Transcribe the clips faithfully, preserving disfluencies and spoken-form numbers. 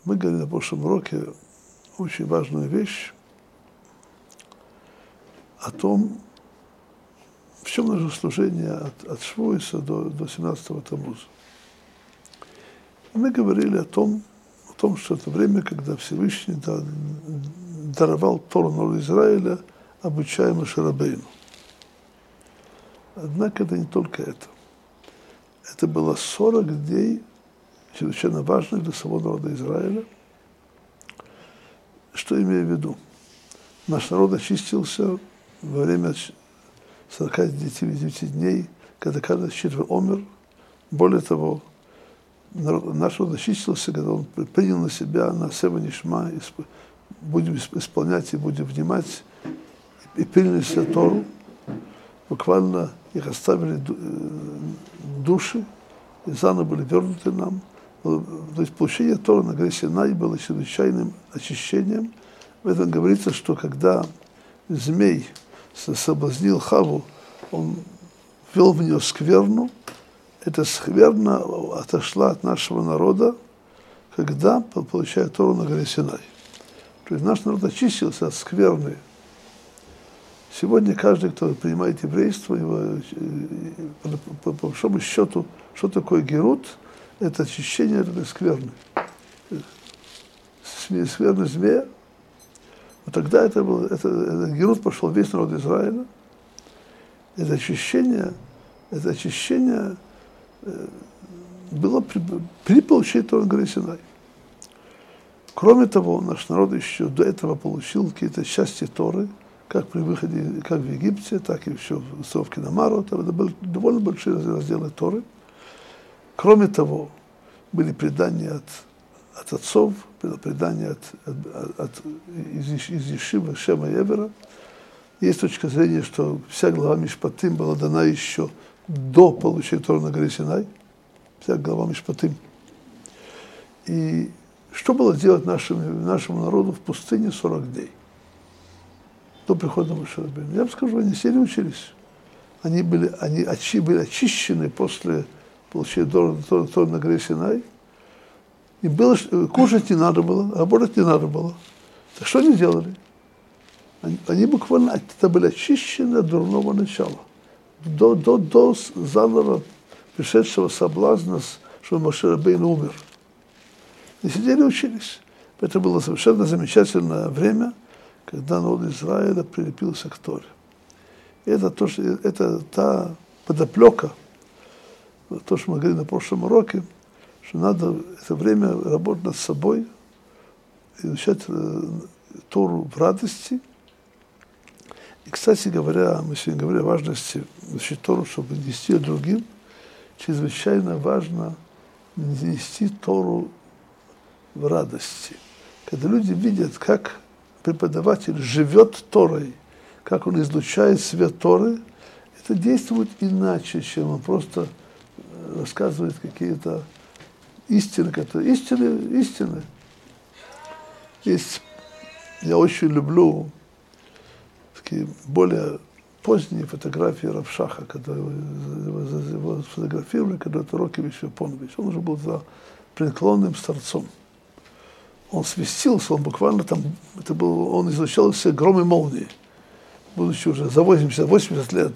Мы говорили на прошлом уроке очень важную вещь о том, в чем наше служение от, от Швуиса до, до семнадцатого Тамуза. Мы говорили о том, о том, что это время, когда Всевышний даровал Тору народу Израиля, обучая Моше Рабейну. Однако это не только это. Это было сорок дней, чрезвычайно важных для самого народа Израиля. Что имею в виду? Наш народ очистился во время сорока девяти дней, когда каждый четверть умер. Более того, народ, наш народ очистился, когда он принял на себя на Сева Нишма, будем исполнять и будем внимать, и приняли себе Тору. Буквально их оставили души, и заново были вернуты нам. То есть получение Торы на горе Синай было чрезвычайным очищением. В этом говорится, что когда змей соблазнил Хаву, он ввел в нее скверну. Эта скверна отошла от нашего народа, когда получает Тору на горе Синай. То есть наш народ очистился от скверны. Сегодня каждый, кто принимает еврейство, его, по, по, по большому счету, что такое герут? Это очищение от этой скверны. Скверны змея. Но тогда это было, это, это герут пошел весь народ Израиля. Это очищение, это очищение было при, при получении Торы на горе Синай. Кроме того, наш народ еще до этого получил какие-то части Торы, как при выходе, как в Египте, так и еще в Совке на Мару. Это были довольно большие разделы Торы. Кроме того, были предания от, от отцов, было предание от, от, от, из, из Ешивы Шема Евера. Есть точка зрения, что вся глава Мишпатим была дана еще до получения Торы на горе Синай. Вся глава Мишпатим. И что было делать нашему, нашему народу в пустыне сорок дней? До прихода Моше Рабейну. Я вам скажу, они сели учились. Они были, они очи, были очищены после получения Торы, Торы на горе Синай. И было, кушать не надо было, работать не надо было. Так что они делали? Они, они буквально это были очищены от дурного начала. До, до, до заново пришедшего соблазна, что Моше Рабейну умер. И сидели учились. Это было совершенно замечательное время, когда народ Израиля прилепился к Торе. И это, то, что, это та подоплека, то, что мы говорили на прошлом уроке, что надо это время работать над собой, изучать Тору в радости. И, кстати говоря, мы сегодня говорили о важности изучать Тору, чтобы нести ее другим. Чрезвычайно важно нести Тору в радости. Когда люди видят, как преподаватель живет Торой, как он излучает свет Торы, это действует иначе, чем он просто рассказывает какие-то истины, которые истины, истины. Есть, я очень люблю такие более поздние фотографии Рав Шаха, когда его, его сфотографировали, когда это Роки Вишвапонович. Он уже был за преклонным старцом. Он свистился, он буквально там, это был, он изучал все громы молнии, будучи уже за восемьдесят-восемьдесят лет.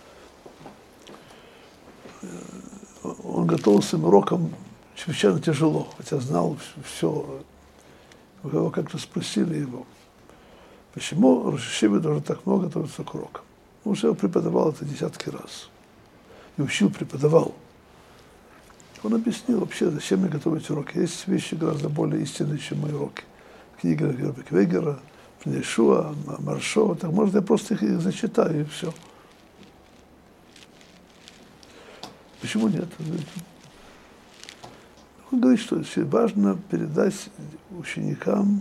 Он готовился к урокам чрезвычайно тяжело, хотя знал все. Его как-то спросили его, почему Рош ха-Йешивы должен так много готовиться к урокам. Он уже преподавал это десятки раз. И учил, преподавал. Он объяснил вообще, зачем мне готовить уроки. Есть вещи гораздо более истинные, чем мои уроки. Книги Рабби Квегера, Пнешуа, Маршова. Так может, я просто их, их зачитаю, и все. Почему нет? Он говорит, что важно передать ученикам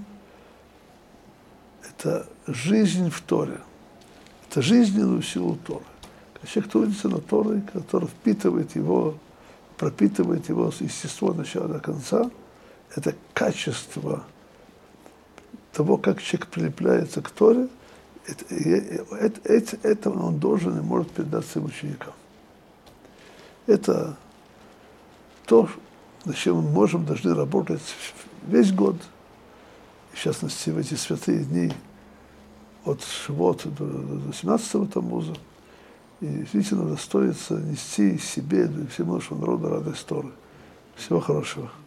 это жизнь в Торе. Это жизненную силу Торы. Когда человек трудится над Торой, который впитывает его, пропитывает его естество от начала до конца, это качество того, как человек прилепляется к Торе, это, это, это, это он должен и может передать своим ученикам. Это то, над чем мы можем, должны работать весь год, в частности, в эти святые дни от Шивота до, до семнадцатого Тамуза. И действительно достоится нести себе и всему нашему народу радость Торы. Всего хорошего.